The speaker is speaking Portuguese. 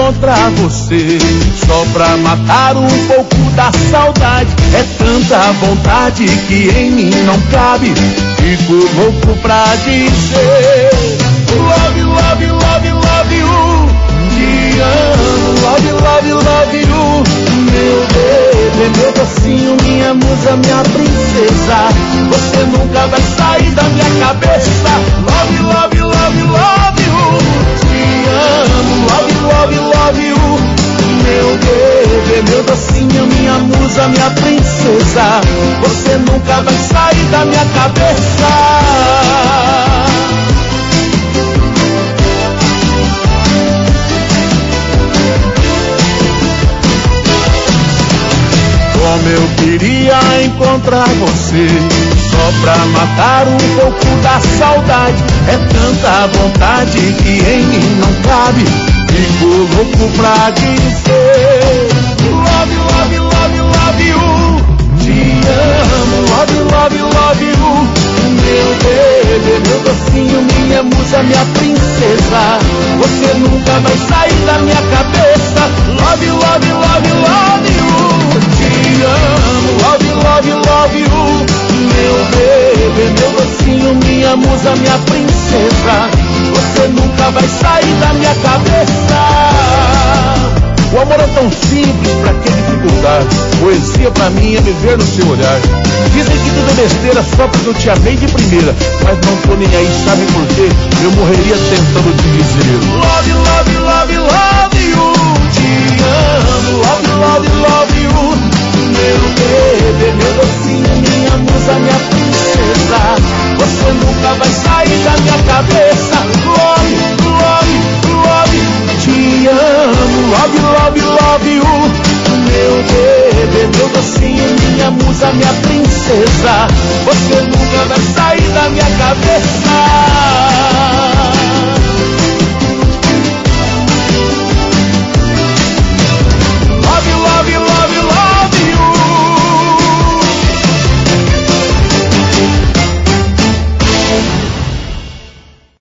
encontrar você, só pra matar um pouco da saudade. É tanta vontade que em mim não cabe, fico louco pra dizer love, love, love, love you. Te amo, love, love, love you. Meu bebê, meu docinho, minha musa, minha princesa, você nunca vai sair da minha cabeça. Love, love, love, love you. Te amo, love, love, love you. Meu bebê, meu docinho, minha musa, minha princesa, você nunca vai sair da minha cabeça. Como eu queria encontrar você, só pra matar um pouco da saudade. É tanta vontade que em mim não cabe, fico louco pra dizer love, love, love, love you. Te amo, love, love, love you. Meu bebê, meu docinho, minha musa, minha princesa, você nunca vai sair da minha cabeça. Love, love, love, love you. Te amo, love, love, love you. Meu bebê, meu docinho, minha musa, minha princesa, você nunca vai sair da minha cabeça. O amor é tão simples, pra que dificuldade? Poesia pra mim é me ver no seu olhar. Dizem que tudo é besteira só porque eu te amei de primeira, mas não tô nem aí, sabe por quê? Eu morreria tentando te dizer love, love, love, love you. Te amo, love, love, love you. Meu bebê, meu docinho, minha musa, minha princesa, você nunca vai sair da minha cabeça. Love, love, love, te amo, love, love, love you. Meu bebê, meu docinho, minha musa, minha princesa, você nunca vai sair da minha cabeça.